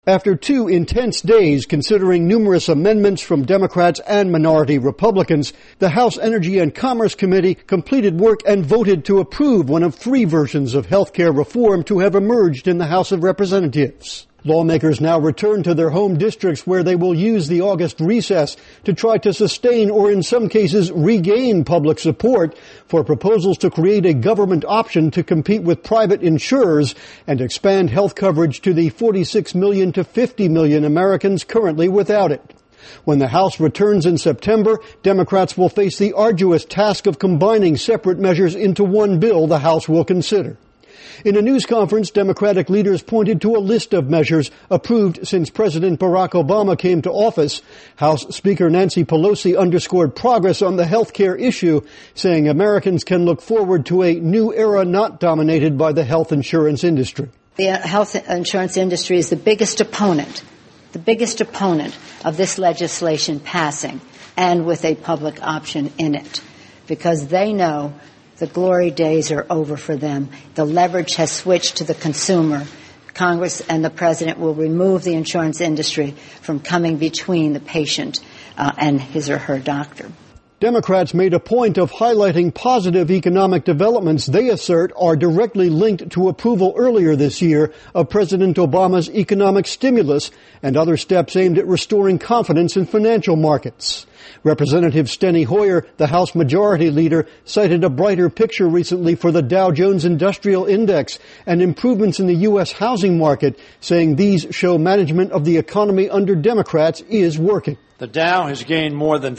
After 2 intense days considering numerous amendments from Democrats and minority Republicans, the House Energy and Commerce Committee completed work and voted to approve one of 3 versions of health care reform to have emerged in the House of Representatives. Lawmakers now return to their home districts where they will use the August recess to try to sustain or in some cases regain public support for proposals to create a government option to compete with private insurers and expand health coverage to the 46 million to 50 million Americans currently without it. When the House returns in September, Democrats will face the arduous task of combining separate measures into one bill the House will consider. In a news conference, Democratic leaders pointed to a list of measures approved since President Barack Obama came to office. House Speaker Nancy Pelosi underscored progress on the health care issue, saying Americans can look forward to a new era not dominated by the health insurance industry. The health insurance industry is the biggest opponent of this legislation passing, and with a public option in it, because they know the glory days are over for them. The leverage has switched to the consumer. Congress and the President will remove the insurance industry from coming between the patient and his or her doctor. Democrats made a point of highlighting positive economic developments they assert are directly linked to approval earlier this year of President Obama's economic stimulus and other steps aimed at restoring confidence in financial markets. Representative Steny Hoyer, the House Majority Leader, cited a brighter picture recently for the Dow Jones Industrial Index and improvements in the U.S. housing market, saying these show management of the economy under Democrats is working. The Dow has gained more than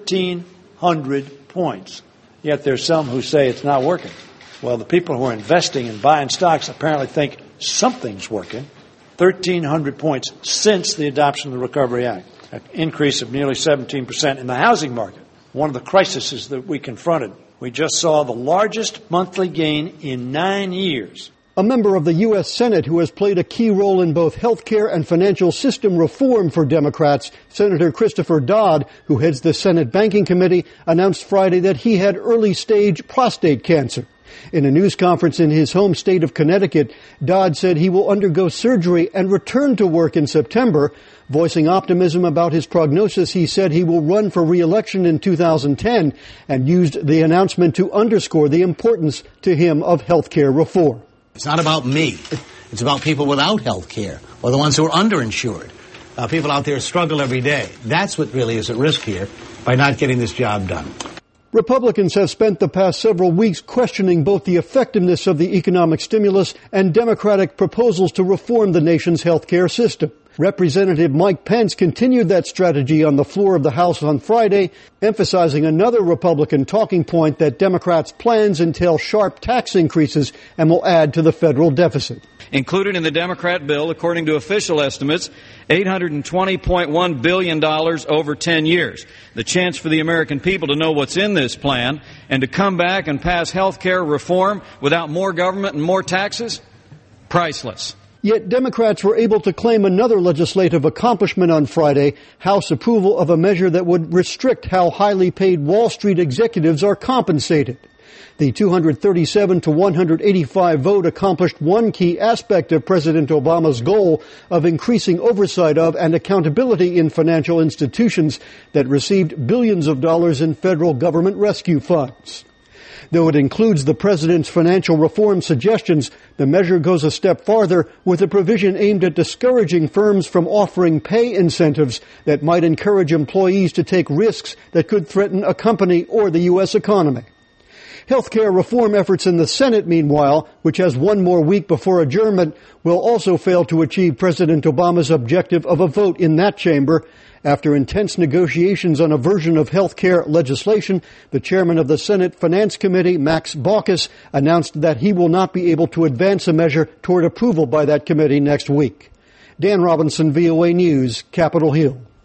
1,300 points, yet there's some who say it's not working. Well, the people who are investing and buying stocks apparently think something's working. 1,300 points since the adoption of the Recovery Act. An increase of nearly 17% in the housing market, one of the crises that we confronted. We just saw the largest monthly gain in 9 years. A member of the U.S. Senate who has played a key role in both health care and financial system reform for Democrats, Senator Christopher Dodd, who heads the Senate Banking Committee, announced Friday that he had early-stage prostate cancer. In a news conference in his home state of Connecticut, Dodd said he will undergo surgery and return to work in September. Voicing optimism about his prognosis, he said he will run for re-election in 2010 and used the announcement to underscore the importance to him of health care reform. It's not about me. It's about people without health care or the ones who are underinsured. People out there struggle every day. That's what really is at risk here by not getting this job done. Republicans have spent the past several weeks questioning both the effectiveness of the economic stimulus and Democratic proposals to reform the nation's health care system. Representative Mike Pence continued that strategy on the floor of the House on Friday, emphasizing another Republican talking point that Democrats' plans entail sharp tax increases and will add to the federal deficit. Included in the Democrat bill, according to official estimates, $820.1 billion over 10 years. The chance for the American people to know what's in this plan and to come back and pass health care reform without more government and more taxes? Priceless. Yet Democrats were able to claim another legislative accomplishment on Friday, House approval of a measure that would restrict how highly paid Wall Street executives are compensated. The 237 to 185 vote accomplished one key aspect of President Obama's goal of increasing oversight of and accountability in financial institutions that received billions of dollars in federal government rescue funds. Though it includes the president's financial reform suggestions, the measure goes a step farther with a provision aimed at discouraging firms from offering pay incentives that might encourage employees to take risks that could threaten a company or the U.S. economy. Healthcare reform efforts in the Senate, meanwhile, which has one more week before adjournment, will also fail to achieve President Obama's objective of a vote in that chamber. After intense negotiations on a version of health care legislation, the chairman of the Senate Finance Committee, Max Baucus, announced that he will not be able to advance a measure toward approval by that committee next week. Dan Robinson, VOA News, Capitol Hill.